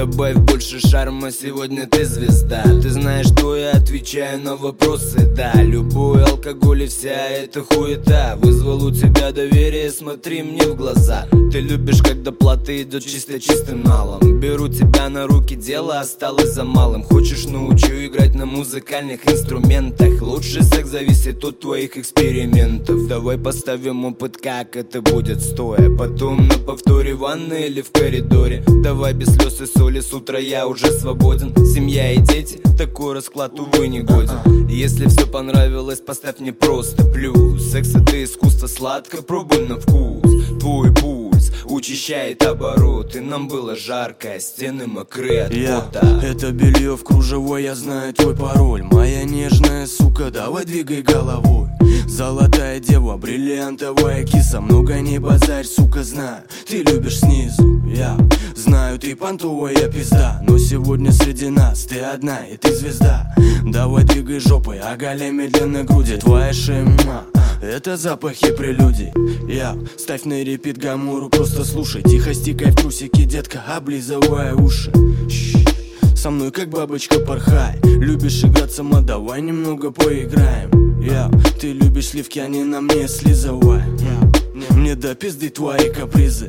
Добавь больше шарма, сегодня ты звезда. Ты знаешь, что я отвечаю на вопросы, да. Любой алкоголь и вся эта хуета вызвал у тебя доверие, смотри мне в глаза. Ты любишь, когда плата идет чисто чистым налом. Беру тебя на руки, дело осталось за малым. Хочешь, научу играть на музыкальных инструментах. Лучший секс зависит от твоих экспериментов. Давай поставим опыт, как это будет стоя. Потом на повторе в ванной или в коридоре. Давай без слез и соли, с утра я уже свободен. Семья и дети, такой расклад, увы, не годен. Если все понравилось, поставь мне просто плюс. Секс это искусство, сладко, пробуй на вкус. Твой пульс учащает обороты. Нам было жарко, стены мокрые от пота. Это белье в кружевой, я знаю твой пароль. Моя нежная сука, давай двигай головой. Золотая дева, бриллиантовая киса. Много не базарь, сука, знаю, ты любишь снизу. Я знаю, ты понтовая пизда. Но сегодня среди нас ты одна и ты звезда. Давай двигай жопой, оголяй медленно груди. Твоя шема, это запахи прелюдий. Я ставь на репит гамуру, просто слушай. Тихо стикай в трусики, детка, облизывая уши. Со мной как бабочка порхай. Любишь играть сама, давай немного поиграем. Ты любишь сливки, они на мне слизывай. Мне до пизды твои капризы.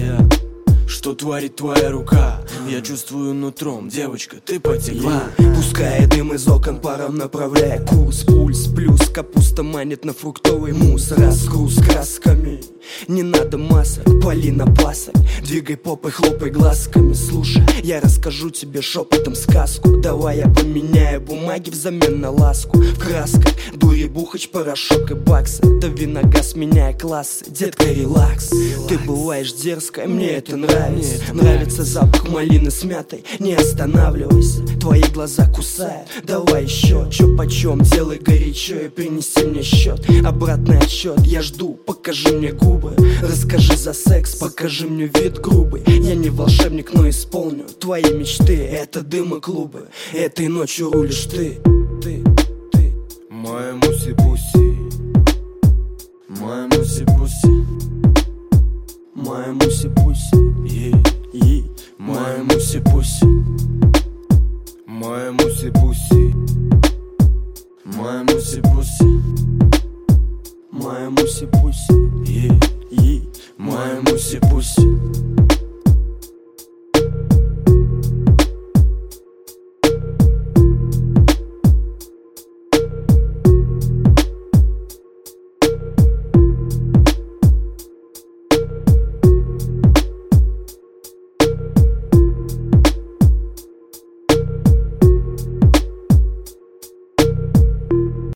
Что творит твоя рука? Я чувствую нутром, девочка, ты потекла. Пускай дым из окон паром направляя курс. Пульс плюс, капуста манит на фруктовый мусс. Разгруз красками, не надо масок, пали на пасок. Двигай попой, хлопай глазками. Слушай, я расскажу тебе шепотом сказку. Давай я поменяю бумаги взамен на ласку. В красках дури, бухач, порошок и баксы. Дави на газ, меняя классы. Детка, релакс. Ты бываешь дерзкая, мне это нравится. Нравится запах малины с мятой. Не останавливайся, твои глаза кусают. Давай еще, чё почем, делай горячо и принеси мне счет. Обратный отсчет, я жду, покажи мне губы. Расскажи за секс, покажи мне вид грубый. Я не волшебник, но исполню твои мечты. Это дым и клубы, этой ночью рулишь ты. Моя муси-пуси, моя муси-пуси, моя муси-пуси, моя муси-пуси, моя муси-пуси, моя муси-пуси, моя муси-пуси, моя муси-пуси.